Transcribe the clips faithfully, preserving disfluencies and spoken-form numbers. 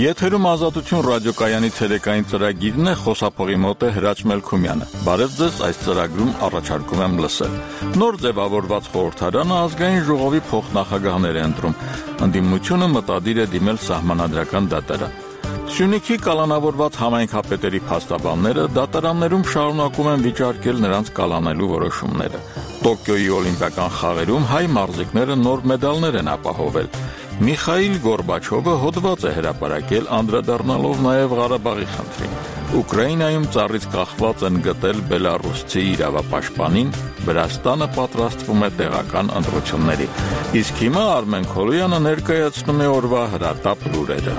Եթերում Ազատություն ռադիոկայանի ցերեկային ծրագիրն է, խոսափողի մոտ է Հրաչ Մելքումյանը։ Բարև ձեզ, այս ծրագրում առաջարկում եմ լսել։ Նոր ձևավորված խորհրդարանը ազգային ժողովի փոխնախագահներ է ընտրում։ Ընդդիմությունը մտադիր է դիմել սահմանադրական դատարան։ Սյունիքի կալանավորված համայնքապետերի փաստաբանները դատարաններում շարունակում են վիճարկել նրանց կալանելու որոշումները։ Տոկիոյի օլիմպիական խաղերում հայ մարզիկները նոր մեդալներ են ապահովել։ Միխայիլ Գորբաչովը հոդված է հրապարակել, անդրադառնալով նաև Ղարաբաղի խնդրին։ Ուկրաինայում ծառից կախված են գտել բելառուսցի իրավապաշտպանին, Վրաստանը պատրաստվում է տեղական ընտրությունների։ Իսկ հիմա Արմեն Քոլոյանը ներկայացնում է օրվա հրատապ լուրերը։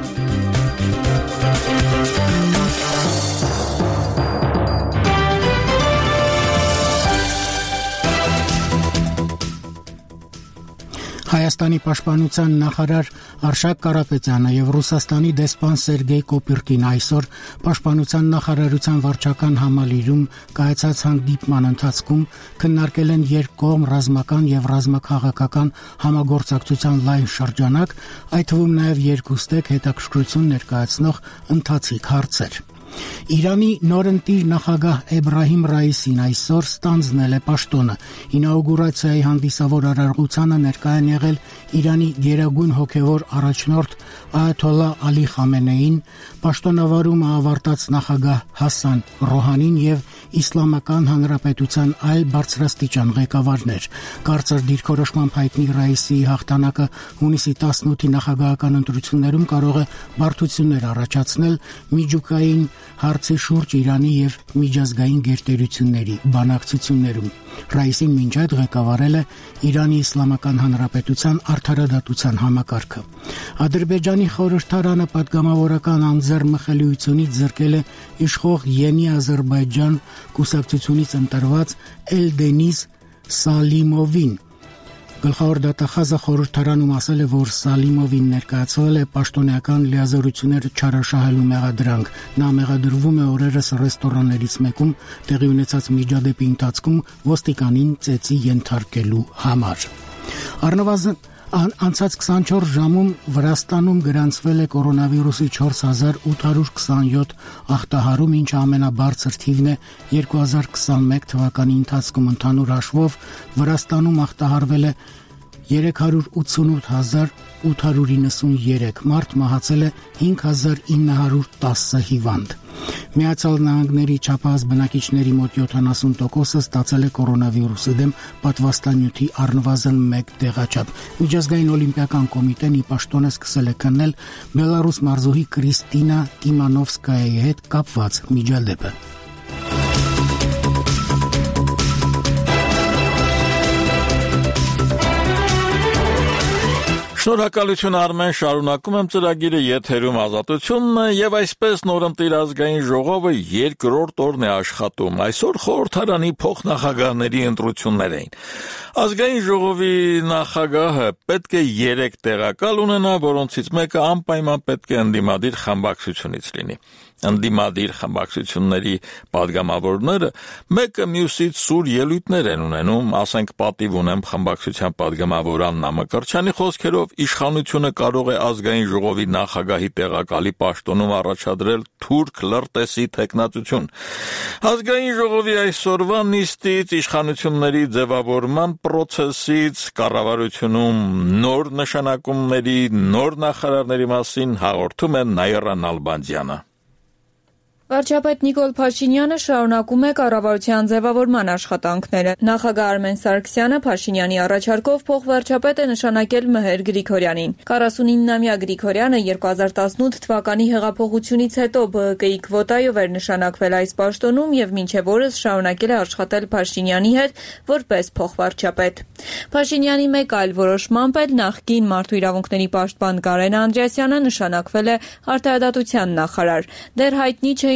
Հայաստանի պաշտպանության նախարար Արշակ Կարապետյանը եւ Ռուսաստանի դեսպան Սերգեյ Կոպիրկին այսօր պաշտպանության նախարարության վարչական համալիրում կայացած հանդիպման ընթացքում քննարկել են երկկողմ ռազմական եւ ռազմաքաղաքական համագործակցության լայն շրջանակ, այդ թվում նաեւ երկուստեք հետաքրքրություն ներկայացնող ընթացիկ հարցեր։ Իրանի նորընտիր նախագահ Էբրահիմ Ռայիսին այսօր ստանձնել է պաշտոնը։ Ինաուգուրացիայի հանդիսավոր արարողությանը ներկայ են եղել Իրանի գերագույն հոգևոր առաջնորդ Այաթոլլահ Ալի Խամենեին, պաշտոնավարումը ավարտած նախագահ Հասան Ռոհանին եւ Իսլամական Հանրապետության այլ բարձրաստիճան ղեկավարներ։ Կարծր դիրքորոշմամբ հայտնի Ռայիսի հաղթանակը հունիսի տասնութի նախագահական ընտրություններում կարող է բարդություններ առաջացնել միջուկային հարցի շուրջ Իրանի եւ միջազգային գերտերությունների բանակցություններում։ Ռայիսին մինչ այդ ղեկավարել է Իրանի Իսլամական Հանրապետության արդարադատության համակարգը։ Ադրբեջանի խորհրդարանը պատգամավորական անձեռնմխելիությունից զրկել է իշխող Յենի Ադրբեջան կուսակցությունից ընտրված Էլդենիզ Սալիմովին։ Գլխավոր դատախազը խորհրդարանում ասել է, որ Սալիմովին ներկայացվել է պաշտոնեական լիազորությունները չարաշահելու մեղադրանք։ Նա մեղադրվում է օրերս ռեստորաններից մեկում տեղի ունեցած միջադեպի ընթացքում ոստիկանին ծեծի ենթարկելու համար։ Առնվազն Անցած քսանչորս ժամում Վրաստանում գրանցվել է կորոնավիրուսի չորս հազար ութ հարյուր քսանյոթ ախտահարում, ինչը ամենաբարձր թիվն է երկու հազար քսանմեկ թվականի ընթացքում։ Ընդհանուր հաշվով Վրաստանում ախտահարվել է երեք հարյուր ութսունութ հազար ութ հարյուր իննսուներեք մարդ, մահացել է հինգ հազար ինը հարյուր տասը հիվանդ։ Միացյալ Նահանգների չափահաս բնակիչների մոտ յոթանասուն տոկոսը ստացել է կորոնավիրուսի դեմ պատվաստանյութի առնվազն մեկ տեղաչափ։ Միջազգային օլիմպիական կոմիտեն ի պաշտոն է սկսել է քննել Բելառուս մարզուհի Կրիստինա Տիմանովսկայայի հետ կապված միջադեպը։ Շնորհակալություն Արմեն, շարունակում եմ ծրագիրը, եթերում Ազատությունն է եւ այսպես նորընտիր ազգային ժողովը երկրորդ օրն է աշխատում։ Այսօր խորհրդարանի փոխնախագահների ընտրություններ էին։ Ազգային ժողովի նախագահը պետք է երեք տեղակալ ունենա, որոնցից մեկը անպայման պետք է ընդդիմադիր խմբակցությունից լինի։ Ընդդիմադիր խմբակցությունների падգամավորները մեկը մյուսից սուր ելույթներ են ունենում, ասենք պատիվ ունեմ խմբակցության падգամավոր Աննա Մկրտչյանի խոսքերով իշխանությունը կարող է ազգային ժողովի նախագահի տեղակալի պաշտոնում առաջադրել թուրք լրտեսի թեկնածություն։ Ազգային ժողովի այսօրվա նիստից, իշխանությունների ձևավորման պրոցեսից, կառավարությունում նոր նշանակումների, նոր նախարարների մասին հաղորդում է Նաիրա Նալբանդյանը։ Վարչապետ Նիկոլ Փաշինյանը շարունակում է կառավարության ձևավորման աշխատանքները։ Նախագահ Արմեն Սարգսյանը Փաշինյանի առաջարկով փոխվարչապետ է նշանակել Մհեր Գրիգորյանին։ քառասունիննամյա Գրիգորյանը երկու հազար տասնութ թվականի հեղափոխությունից հետո Բ Հ Կ-ի քվոտայով էր նշանակվել այս պաշտոնում եւ մինչեւ օրս շարունակել է աշխատել Փաշինյանի հետ որպես փոխվարչապետ։ Փաշինյանի մեկ այլ որոշմամբ էլ նախկին մարդու իրավունքների պաշտպան Կարեն Անդրեասյանը նշանակվել է արդարադատության նախարար։ Դեռ հայտնի չէ ինչ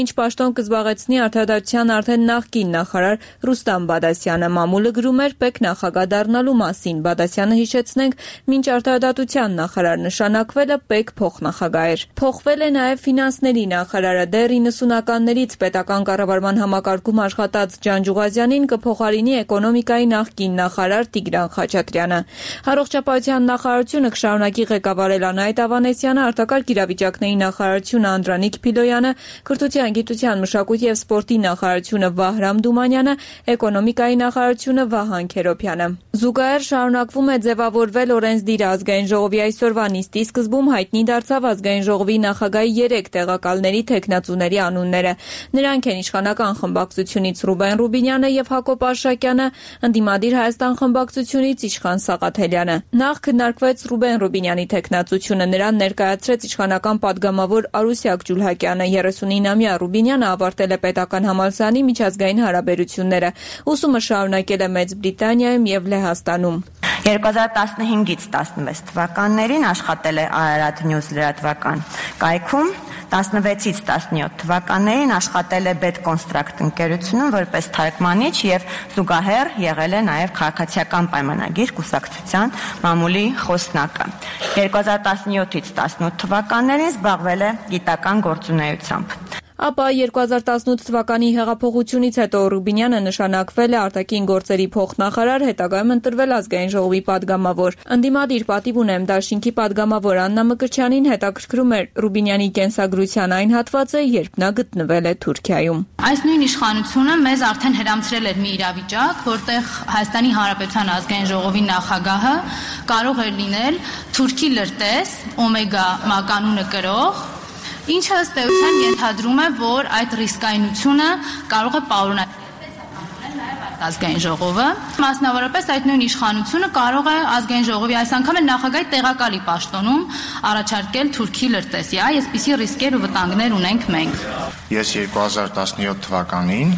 ինչ պաշտոն կզբաղեցնի արդարադատության արդեն նախկին նախարար Ռուստամ Բադասյանը։ Մամուլը գրում էր պետք նախագահ դառնալու մասին։ Բադասյանը, հիշեցնենք, մինչ արդարադատության նախարար նշանակվելը պետք փոխնախագահ էր։ Փոխվել է նաև ֆինանսների նախարարը։ Դեռ իննսունականներից պետական կառավարման համակարգում աշխատած Ջանջուղազյանին կփոխարինի էկոնոմիկայի նախկին նախարար Տիգրան Խաչատրյանը։ Առողջապահության նախարարությունը կշարունակի ղեկավարել Անահիտ Ավանեսյանը, արտակարգ իրավիճակների նախարարությունը Անդրանիկ Փիլոյանը, կրթության, գիտության, մշակույթի և սպորտի նախարարությունը Վահրամ Դումանյանը, էկոնոմիկայի նախարարությունը Վահան Քերոբյանը։ Զուգահեռ շարունակվում է ձևավորվել օրենսդիր ազգային ժողովի այսօրվա նիստի սկզբում հայտնի դարձավ ազգային ժողովի նախագահի երեք տեղակալների թեկնածուների անունները։ Նրանք են իշխանական խմբակցությունից Ռուբեն Ռուբինյանը և Հակոբ Արշակյանը, ընդդիմադիր Հայաստան խմբակցությունից Իշխան Սաղաթելյանը։ Նախ քննարկվեց Ռուբեն Ռուբինյանի թեկնածությունը, նրան ներկայացրեց իշխանական պատգամավոր Արուսյակ Ջուլհակյանը։ երեսունինամյա Ռուբինյանը ավարտել է պետական համալսարանի միջազգային հարաբերությունները, ուսումը շարունակել է Մեծ Բրիտանիայում և Լեհաստանում։ երկու հազար տասնհինգից տասնվեց թվականներին աշխատել է Ararat News լրատվական կայքում, տասնվեցից տասնյոթ թվականներին աշխատել է Bedconstruct ընկերությունում որպես թարգմանիչ և զուգահեռ եղել է նաև քաղաքացիական պայմանագիր կուսակցության մամուլի խոսնակը։ երկու հազար տասնյոթից տասնութ թվականներին զբաղվել է գիտական գործունեությամբ։ Ապա երկու հազար տասնութ թվականի հեղափոխությունից հետո Ռուբինյանը նշանակվել է արտաքին գործերի փոխնախարար, հետագայում ընտրվել ազգային ժողովի պատգամավոր։ Ընդդիմադիր պատիվ ունեմ դաշինքի պատգամավոր Աննա Մկրտչյանին հետաքրքրում էր Ռուբինյանի կենսագրության այն հատվածը, երբ նա գտնվել է Թուրքիայում։ Այս նույն իշխանությունը մեզ արդեն հրամցրել էր մի իրավիճակ, որտեղ Հայաստանի Հանրապետության ազգային ժողովի նախագահը կարող էր լինել թուրքի լրտես, օմեգա մականունը կրող, ինչը ըստ էության ենթադրում է, որ այդ ռիսկայնությունը կարող է պարունակել ազգային ժողովը։ Մասնավորապես այդ նույն իշխանությունը կարող է ազգային ժողովի այս անգամ նախագահի տեղակալի պաշտոնում առաջարկել թուրքի լրտեսի, այսպիսի ռիսկեր ու վտանգներ ունենք մենք։ Ես երկու հազար տասնյոթ թվականին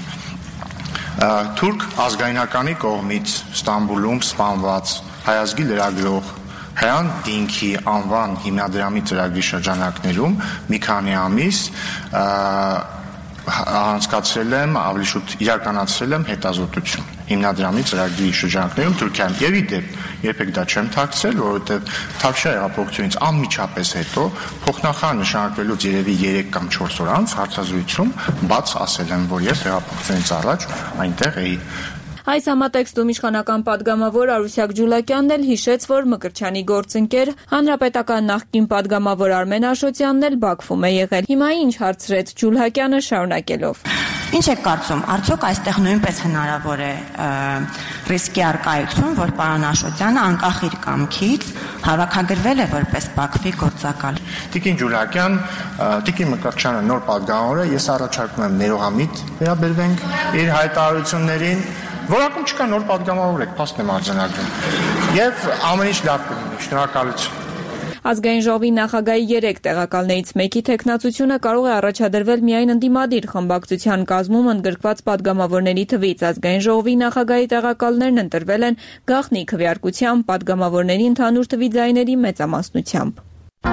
թուրք ազգայնականի կողմից Ստամբուլում սպանված հայազգի լրագրող Հյան Դինքի անվան հիմնադրամի ծրագրի շրջանակներում մի քանի ամիս անցկացրել եմ, ավելի շուտ իրականացրել եմ հետազոտություն հիմնադրամի ծրագրի շրջանակներում Թուրքիայում։ Եվ ի դեպ, երբեք դա չեմ թաքցրել, որովհետև Թավշյա հեղափոխությունից անմիջապես հետո փոխնախարար նշանակվելուց երևի երեք կամ չորս օր անց հարցազրույցում բաց ասել եմ, որ ես հեղափոխությունից առաջ այնտեղ էի։ Այս համատեքստում իշխանական պատգամավոր Արուսյակ Ջուլհակյանն էլ հիշեց, որ Մկրտչյանի գործընկեր հանրապետական նախկին պատգամավոր Արմեն Աշոտյանն էլ Բաքվում է եղել։ Հիմա ինչ հարցրեց Ջուլհակյանը շարունակելով։ Ինչ եք կարծում, արդյոք այստեղ նույնպես հնարավոր է ռիսկի առկայություն, որ պարոն Աշոտյանը անկախ իր կամքից հավաքագրվել է որպես Բաքվի գործակալ։ Տիկին Ջուլհակյան, Տիկին Մկրտչյանը նոր պատգամավոր է, ես առաջարկում եմ ներողամիտ վերաբերվենք իր հայտարարություններին։ Որակում չկա, նոր պատգամավոր եք, փաստ եմ արձանագրում։ Եվ ամեն ինչ լավ կլինի, շնորհակալություն։ Ազգային ժողովի նախագահի երեք տեղակալներից մեկի թեկնածությունը կարող է առաջադրվել միայն ընդդիմադիր խմբակցության կազմում ընդգրկված պատգամավորների թվից։ Ազգային ժողովի նախագահի տեղակալներն ընտրվել են գաղտնի քվեարկությամբ պատգամավորների ընդհանուր թվի ձայների մեծամասնությամբ։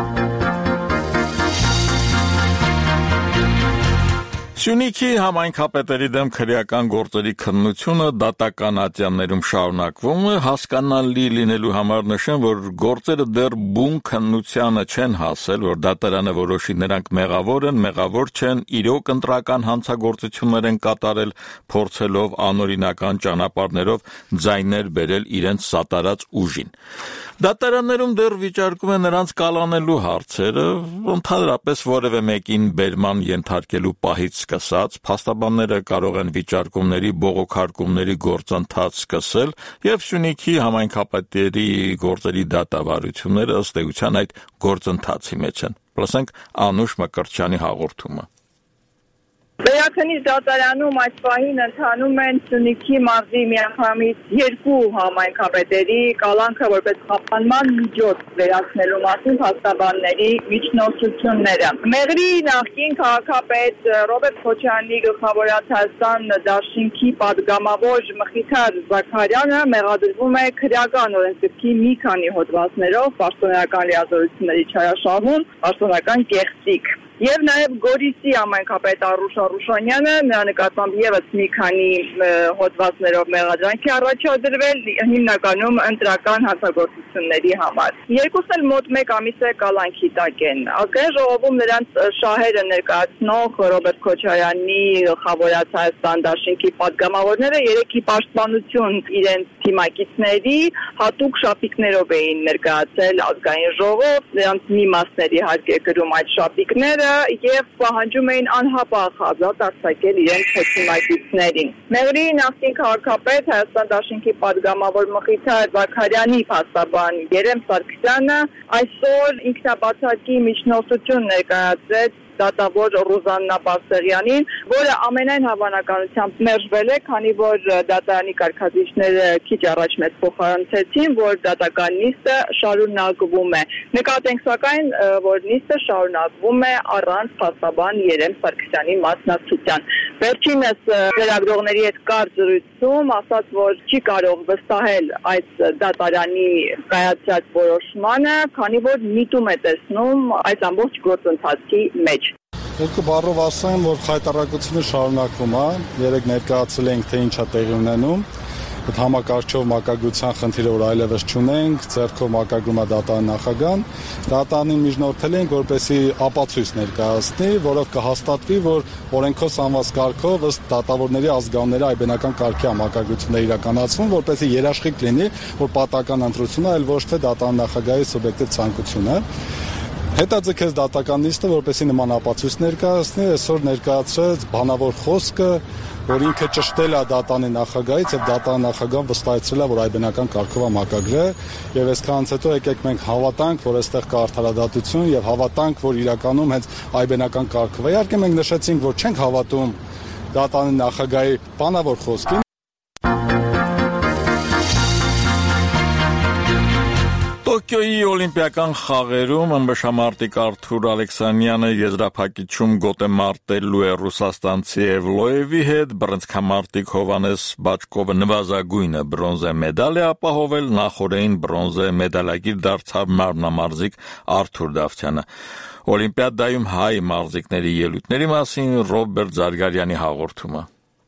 Սյունիքի համայնքապետերի դեմ քրեական գործերի քննությունը դատական ատյաններում շարունակվում է, հասկանալի լինելու համար նշեմ, որ գործերը դեռ բուն քննությանը չեն հասել, որ դատարանը որոշի նրանք մեղավոր են, մեղավոր չեն, իրոք ընտրական հանցագործություններ են կատարել, փորձելով անօրինական ճանապարհներով ձայներ բերել իրենց սատարած ուժին։ Դատարաններում դեռ վիճարկում է նրանց կալանելու հարցերը, ընդհանրապես որևէ մեկին բերման ենթարկելու պահից սկսած, փաստաբանները կարող են վիճարկումների, բողոքարկումների գործընթաց սկսել եւ Սյունիքի համայնքապետերի գործերի դատավարությունները ըստ էության այդ գործընթացի մեջ են։ Լսենք Անուշ Մկրտչյանի հաղորդումը։ Վերաքննիչ դատարանում այս պահին ընթանում են Սյունիքի մարզի միանգամից երկու համայնքապետերի կալանքը որպես խափանման միջոց վերացնելու մասին փաստաբանների միջնորդությունները։ Մեղրի նախկին քաղաքապետ Ռոբերտ Քոչարյանի գլխավորած Հայաստան դաշինքի պատգամավոր Մխիթար Զաքարյանը մեղադրվում է քրեական օրենսգրքի մի քանի հոդվածներով պաշտոնական լիազորությունների չարաշահում, պաշտոնական կեղծիք։ Եվ նաև Գորիսի համայնքապետ Արուշ Արուշանյանը նրա նկատմամբ եւս մի քանի հոդվածներով մեղադրանքի առաջադրվել հիմնականում ընտրական հանցագործությունների համար։ Երկուսն էլ մոտ մեկ ամիս է կալանքի տակ են։ Ազգային ժողովում նրանց շահերը ներկայացնող Ռոբերտ Քոչարյանի գլխավորած Հայաստան դաշինքի պատգամավորները երեքի պաշտպանություն իրենց թիմակիցների հատուկ շապիկներով էին ներկայացել ազգային ժողով, նրանց մի մասների իհարկե գրում այդ շապիկները եւ պահանջում էին անհապաղ ազատ արձակել իրենց թիմակիցներին։ Մեղրի նախկին քաղաքապետ Հայաստան դաշինքի պատգամավոր Մխիթար Զաքարյանի փաստաբան Երեմ Սարգսյանը այսօր ինքնաբացակի միջնորդություն ներկայացրեց դատավոր Ռուզաննա Պարսեղյանին, որը ամենայն հավանականությամբ մերժվել է, քանի որ դատարանի կարգազիչները քիչ առաջ մեծ փոխանցեցին, որ դատական նիստը շարունակվում է։ Նկատենք սակայն, որ նիստը շարունակվում է առանց փաստաբան Երեմ Սարգսյանի մասնակցության։ Վերջինս լրագրողների հետ կարճ զրույցում ասաց, որ չի կարող վստահել այս դատարանի կայացած որոշմանը, քանի որ միտում է տեսնում այս ամբողջ գործընթացի մեջ։ Երկու բառով ասեմ, որ խայտառակությունը շարունակվում է, երեք ներկայացել ենք, թե ինչ է տեղի ունենում, այդ համակարգչով մակագրության խնդիրը որ այլևս չունենք, ձեռքով մակագրում է դատարանի նախագահան, դատարանին միջնորդել ենք, որպեսզի ապացույց ներկայացնի, որով կհաստատվի, որ օրենքով սահմանված կարգով ըստ դատավորների ազգանունների այբենական կարգի մակագրությունները իրականացվում, որպեսզի երաշխիք լինի, որ պատական ընտրությունը այլ ոչ թե դատարանի նախագահի սուբյեկտիվ ցանկությունը։ Հետաձգեց դատական նիստը, որպեսզի նման ապացույց ներկայացնի, այսօր ներկայացրեց բանավոր խոսքը, որ ինքը ճշտել է դատարանի նախագահից եւ դատարանի նախագահը վստահեցրել է, որ այբենական կարգով է մակագրել, եւ այսքանից հետո եկեք մենք հավատանք, որ այստեղ կա արդարադատություն եւ հավատանք, որ իրականում հենց այբենական կարգով է։ Իհարկե մենք նշեցինք, որ չենք հավատում դատարանի նախագահի բանավոր խոսքին։ Տոկիոյի օլիմպիական խաղերում ըմբշամարտիկ Արթուր Ալեքսանյանը եզրափակիչում գոտ է մարտելու է ռուսաստանցի Էվլոևի հետ, բռնցքամարտիկ Հովհաննես Բաչկովը նվազագույնը բրոնզե մեդալ է ապահովել, նախորդին բրոնզե մեդալագիր դարձավ մարմնամարզիկ Արթուր Դավթյանը։ Օլիմպիադայում հայ մարզիկների ելույթների մասին Ռոբերտ Զարգարյանի հաղորդումը։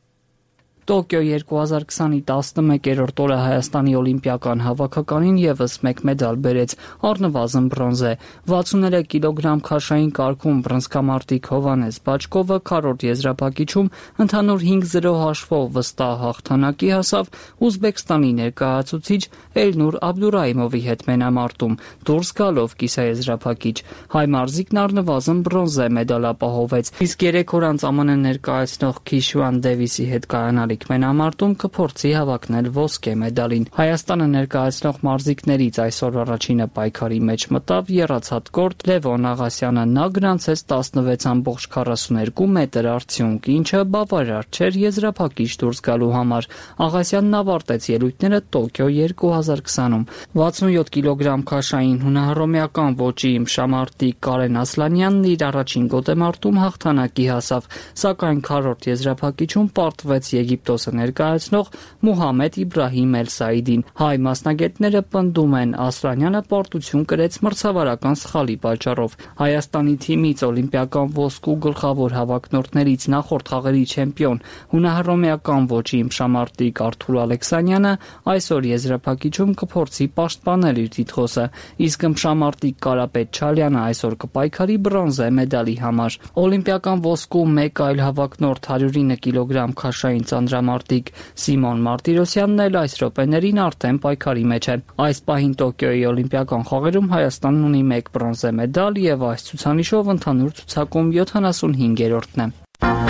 Տոկիո երկու հազար քսանի տասնմեկերորդ օրը Հայաստանի օլիմպիական հավաքականին եւս մեկ մեդալ բերեց, առնվազն բրոնզե։ վաթսուններեք կիլոգրամ քաշային կարգում բռնցքամարտիկ Հովհաննես Բաչկովը քառորդ եզրափակիչում ընդհանուր հինգ զրո հաշվով վստահ հաղթանակի հասավ Ուզբեկստանի ներկայացուցիչ Էլնուր Աբդուրայիմովի հետ մենամարտում, դուրս գալով կիսաեզրափակիչ։ Հայ մարզիկն առնվազն բրոնզե մեդալ ապահովեց, իսկ երեք օր անց ԱՄՆ ներկայացնող Քիշուան Դեվիսի հետ կայանալիք մենամարտում կփորձի հավակնել ոսկե մեդալին։ Հայաստանը ներկայացնող մարզիկներից այսօր առաջինը պայքարի մեջ մտավ եռացած կորտ Լևոն Աղասյանը, նա գրանցեց տասնվեց ամբողջ քառասուներկու մետր արդյունք, ինչը բավարար չէր եզրափակիչ դուրս գալու համար։ Աղասյանն ավարտեց ելույթները Տոկիո երկու հազար քսանում։ վաթսունյոթ կիլոգրամ քաշային հունահռոմեական ոճի իմշամարտիկ Կարեն Ասլանյանն իր առաջին գոտեմարտում հաղթանակի հասավ, սակայն քառորդ եզրափակիչում պարտվեց Եգիպտոսը ներկայացնող Մուհամեդ Իբրահիմ Էլ-Սաիդին։ Հայ մասնագետները պնդում են, Ասլանյանը պարտություն կրեց մրցավարական սխալի պատճառով։ Հայաստանի թիմից օլիմպիական ոսկու գլխավոր հավակնորդներից նախորդ խաղերի չեմպիոն հունահռոմեական ոճի իմշամարտիկ Արթուր Ալեքսանյանը այսօր եզրափակիչում կփորձի պաշտպանել իր տիտղոսը, իսկ իմշամարտիկ Կարապետ Չալյանը այսօր կպայքարի բրոնզե մեդալի համար։ Օլիմպիական ոսկու մեկ այլ հավակնորդ հարյուր ինը կիլոգրամ քաշային ծանրամարտիկ Սիմոն Մարտիրոսյանն էլ այս րոպեներին արդեն պայքարի մեջ է։ Այս պահին Տոկիոյի օլիմպիական խաղերում Հայաստանն ունի մեկ բրոնզե մեդալ եւ այս ցուցանիշով ընդհանուր ցուցակում յոթանասունհինգերորդն է։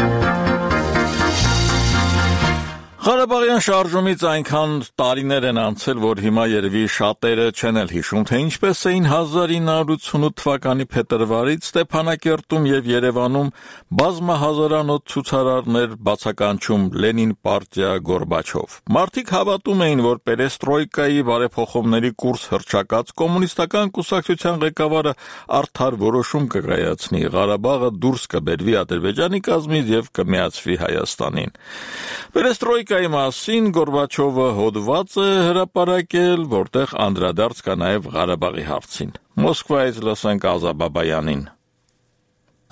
Ղարաբաղյան շարժումից այնքան տարիներ են անցել, որ հիմա երևի շատերը չեն էլ հիշում, թե ինչպես էին հազար ինը հարյուր ութսունութ թվականի փետրվարից Ստեփանակերտում եւ Երևանում բազմահազարանոց ցուցարարներ բացականչում Լենին պարտիա Գորբաչով։ Մարդիկ հավատում էին, որ պերեստրոյկայի բարեփոխումների կուրս հռչակած կոմունիստական կուսակցության ղեկավարը արդար որոշում կկայացնի, Ղարաբաղը դուրս կբերվի Ադրբեջանի կազմից եւ կմիացվի Հայաստանին։ Պերեստրոյկայի մասին Գորբաչովը հոդված է հրապարակել, որտեղ անդրադարձ կա նաև Ղարաբաղի հարցին։ Մոսկվայից լսենք Ազա Բաբայանին։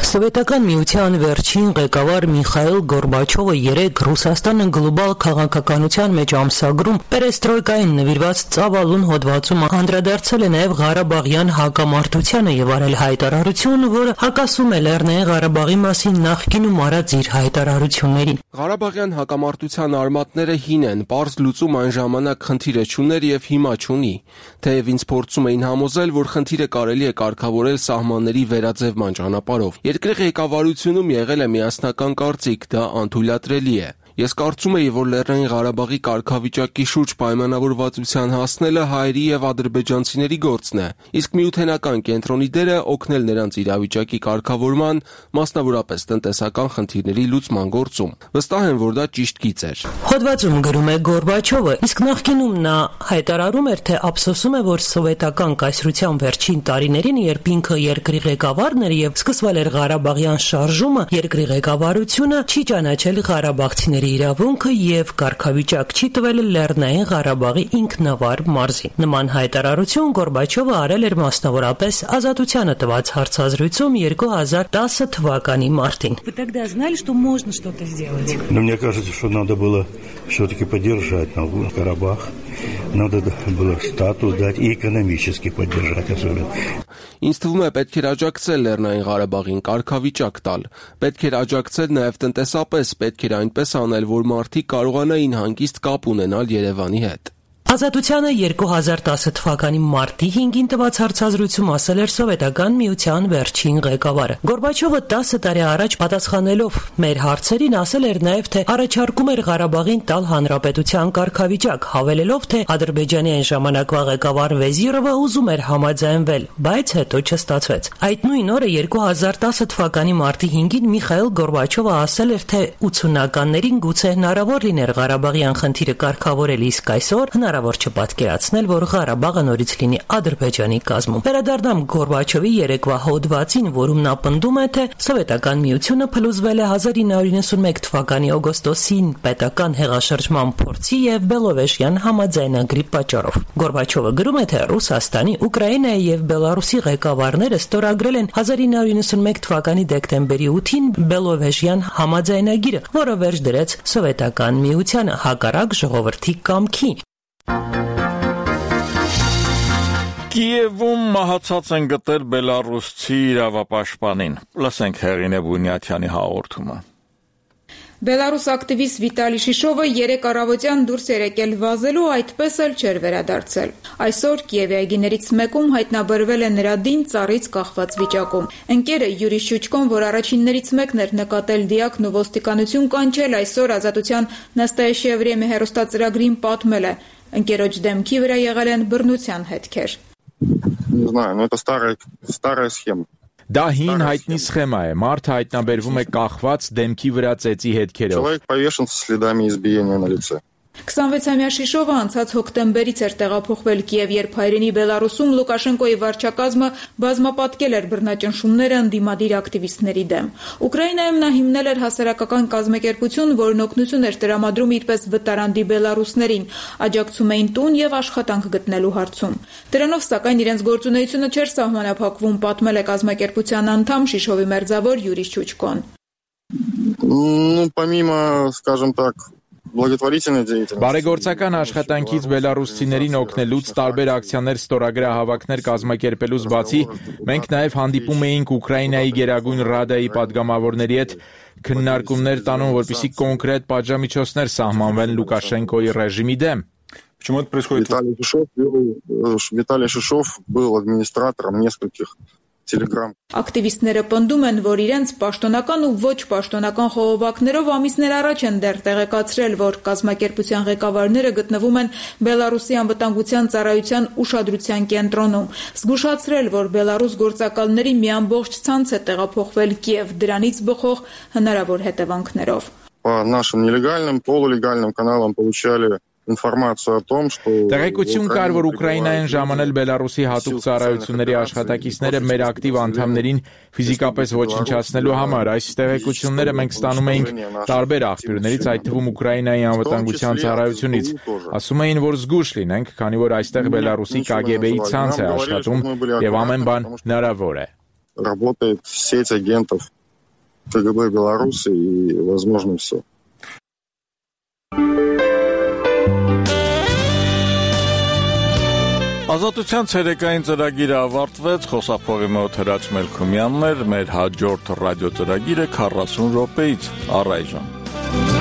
Սովետական միության վերջին ղեկավար Միխայիլ Գորբաչովը երեկ Ռուսաստանը գլոբալ քաղաքականության մեջ ամսագրում պերեստրոյկային նվիրված ծավալուն հոդվածում անդրադարձել է նաև Ղարաբաղյան հակամարտությանը եւ արել հայտարարություն, որը հակասում է Լեռնային Ղարաբաղի մասին նախկինում արած իր հայտարարություններին։ Ղարաբաղյան հակամարտության արմատները հին են, պարզ լուծում այն ժամանակ խնդիրը չուներ եւ հիմա չունի։ Թեև ինձ փորձում էին համոզել, որ խնդիրը կարելի է կարգավորել սահմանների վերաձևման ճանապարհով։ Երկրի ղեկավարությունում եղել է միասնական կարծիք, դա անթույլատրելի է։ Ես կարծում եի, որ Լեռնային Ղարաբաղի կարգավիճակի շուրջ պայմանավորվածության հասնելը հայերի եւ ադրբեջանցիների գործն է, իսկ միութենական կենտրոնի դերը օգնել նրանց իրավիճակի կարգավորման, մասնավորապես տնտեսական խնդիրների լուծման գործում։ Վստահ եմ, որ դա ճիշտ գիծ էր։ Հոդվածում գրում է Գորբաչովը, իսկ նախկինում նա հայտարարում էր, թե ափսոսում է, որ սովետական կայսրության վերջին տարիներին, երբ ինքը երկրի ղեկավարն էր եւ սկսվել էր Ղարաբաղյան շարժումը, երկրի ղեկավարությունը չի ճանաչել ղարաբաղցիների իրավունքը եւ կարգավիճակ չի տվել Լեռնային Ղարաբաղի ինքնավար մարզին։ Նման հայտարարություն Գորբաչովը արել էր մասնավորապես Ազատությանը տված հարցազրույցում երկու հազար տասը թվականի մարտին։ Вы тогда знали, что можно что-то сделать? Но мне кажется, что надо было все-таки поддержать Нагорный Карабах. Надо было статус дать и экономически поддержать особенно. Ինձ թվում է պետք էր աջակցել Լեռնային Ղարաբաղին, կարգավիճակ տալ։ Պետք էր աջակցել նաև տնտեսապես, պետք էր այնպես անել, որ մարդիկ կարողանային հանգիստ կապ ունենալ Երևանի հետ։ Ազատությանը երկու հազար տասը թվականի մարտի հինգին տված հարցազրույցում ասել էր Սովետական միության վերջին ղեկավարը։ Գորբաչովը տասը տարի առաջ պատասխանելով մեր հարցերին ասել էր նաև, թե առաջարկում էր Ղարաբաղին տալ հանրապետության կարգավիճակ, հավելելով, թե Ադրբեջանի այն ժամանակվա ղեկավար Վեզիրովը ուզում էր համաձայնվել, բայց հետո չստացվեց։ Այդ նույն օրը երկու հազար տասը թվականի մարտի հինգին Միխայիլ Գորբաչովը ասել էր, թե ութսունականներին գուցե հնարավոր լիներ Ղարաբաղյան խնդիրը կարգավորել, իսկ այսօր հնարավոր Հնարավոր չպատկերացնել, որ Ղարաբաղը նորից լինի Ադրբեջանի կազմում։ Վերադառնամ Գորբաչովի երեկվա հոդվածին, որում նա պնդում է, թե Սովետական միությունը փլուզվել է հազար ինը հարյուր նվաթ թվականի օգոստոսին պետական հեղաշրջման փորձի եւ Բելովեժյան համաձայնագրի պատճառով։ Գորբաչովը գրում է, թե Ռուսաստանի, Ուկրաինայի եւ Բելարուսի ղեկավարները ստորագրել են հազար ինը հարյուր նվաթ թվականի դեկտեմբերի ութին Բելովեժյան համաձայնագիրը, որը վերջ դրեց Սովետական միությանը հակառակ ժողովրդի կամքի։ Կիևում մահացած են գտել բելարուսցի իրավապաշտպանին։ Լսենք Հեղինե Բունյաթյանի հաղորդումը։ Բելարուս ակտիվիստ Վիտալի Շիշովը երեկ առավոտյան դուրս էր եկել վազելու, այդպես էլ չէր վերադարձել։ Այսօր Կիևի այգիներից մեկում հայտնաբերվել է նրա դին ծառից կախված վիճակում։ Ընկերը Յուրի Շուչկոն, որ առաջիններից մեկն էր նկատել դիակն ու ոստիկանություն կանչել, այսօր Ազատության Նաստայեշիա Վրեմի հեռուստածրագրին պատմել է։ Ընկերոջ դեմքի վրա եղել են բռնության հետքեր։ Не знаю, но это старая старая схема. Դա հին հայտնի սխեմա է։ Մարդը հայտնաբերվում է կախված դեմքի վրա ծեծի հետքերով։ Человек повешен со следами избиения на лице. քսանվեցամյա Շիշովը անցած հոկտեմբերից էր տեղափոխվել Կիև, երբ հայրենի Բելարուսում Լուկաշենկոյի վարչակազմը բազմապատկել էր բռնաճնշումները ընդդիմադիր ակտիվիստների դեմ։ Ուկրաինայում նա հիմնել էր հասարակական կազմակերպություն, որն օգնություն էր տրամադրում իրպես վտարանդի բելարուսներին, աջակցում էին տուն եւ աշխատանք գտնելու հարցում։ Դրանով սակայն իրենց գործունեությունը չէր սահմանափակվում, պատմել է կազմակերպության անդամ Շիշովի մերձավոր Յուրի Շուչկոն։ Ну, помимо, скажем так, Բարեգործական աշխատանքից բելարուսցիներին օգնելուց տարբեր ակցիաներ ստորագրահավաքներ կազմակերպելուց բացի մենք նաև հանդիպում էինք Ուկրաինայի Գերագույն Ռադայի падգամավորների հետ քննարկումներ տանում, որպեսզի կոնկրետ պատժամիջոցներ սահմանվեն Լուկաշենկոյի ռեժիմի դեմ։ Почему это происходит? Виталий Шишов, Виталий Шишов был администратором нескольких Telegram. Ակտիվիստները պնդում են, որ իրենց պաշտոնական ու ոչ պաշտոնական խողովակներով ամիսներ առաջ են դեռ տեղեկացրել, որ կազմակերպության ղեկավարները գտնվում են Բելարուսի անվտանգության ծառայության ուշադրության կենտրոնում, զգուշացրել, որ Բելարուս գործակալների մի ամբողջ ցանց է տեղափոխվել Կիև, դրանից բխող հնարավոր հետևանքներով։ По нашим нелегальным, полулегальным каналам получали Տեղեկություն կար, որ Ուկրաինայեն ժամանել Բելարուսի հատուկ ծառայությունների աշխատակիցները մեր ակտիվ անդամներին ֆիզիկապես ոչնչացնելու համար։ Այս տեղեկությունները մենք ստանում էինք տարբեր աղբյուրներից, այդ թվում Ուկրաինայի անվտանգության ծառայությունից։ Ասում էին, որ զգուշ լինենք, քանի որ այստեղ Բելարուսի Կ Գ B-ի ցանց է աշխատում եւ ամեն բան հնարավոր է։ Работает сеть агентов КГБ Беларуси и, возможно, все. Ազատության ցերեկային ծրագիրը ավարտվեց, խոսափողի մոտ Հրաչ Մելքումյանն էր, մեր հաջորդ ռադիո ծրագիրը քառասուն րոպեից առայժմ։